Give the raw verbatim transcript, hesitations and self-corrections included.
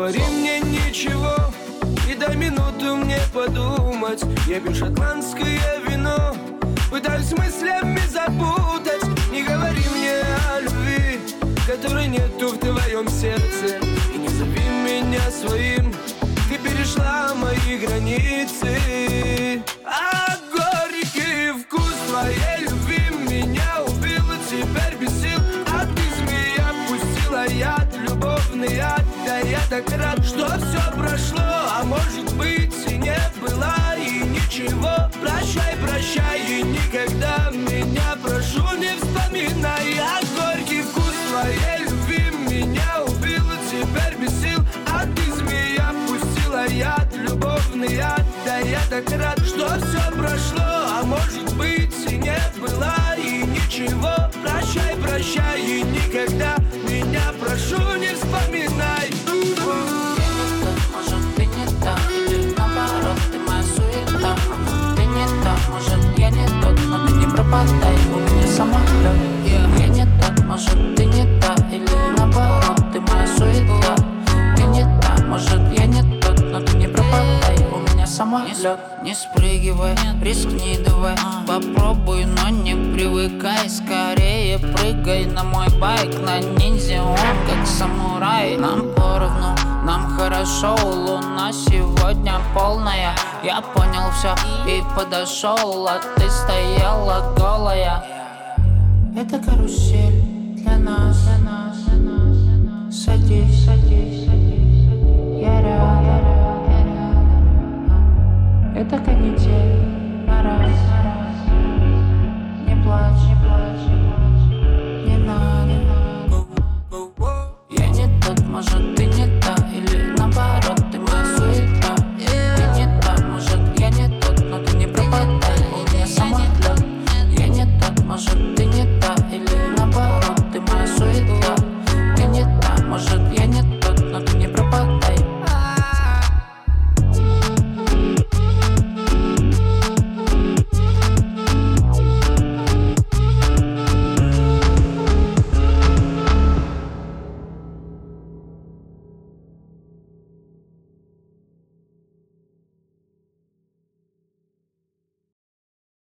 говори мне ничего и дай минуту мне подумать. Я пью шотландское вино, пытаюсь мыслями запутать. Не говори мне о любви, которой нету в твоем сердце. И не зови меня своим, ты перешла мои границы. А горький вкус твоей любви меня убил, и теперь без сил. А ты, змея, пустила яд, любовный яд. Да я так рад, что все прошло, а может быть и не было, и ничего. Прощай, прощай, и никогда меня, прошу, не вспоминай. А горький вкус твоей любви меня убил, и теперь без сил. А ты, змея, пустила яд, любовный яд. Да я так рад, что все прошло, а может быть и не было, и ничего. Прощай, прощай, и никогда меня, прошу, не вспоминай. Может, ты не та, или наоборот, ты моя суета. Ты не та, может, я не тот, но ты не пропадай, у меня самолет. Я не тот, может, ты не та, или наоборот, ты моя суета. Ты не та, может, я не тот, но ты не пропадай, у меня самолет. Не спрыгивай, рискни давай, попробуй, но не привыкай. Скорее прыгай на мой байк, на ниндзя, он как самурай. Нам поровну, нам хорошо, луна сегодня полная. Я понял все и подошел, а ты стояла голая. Это карусель для нас, для нас, для нас. Садись, садись, садись, я рядом. Это канитель на раз, на раз. Не плачь, не плачь, не надо. Я не тот, может,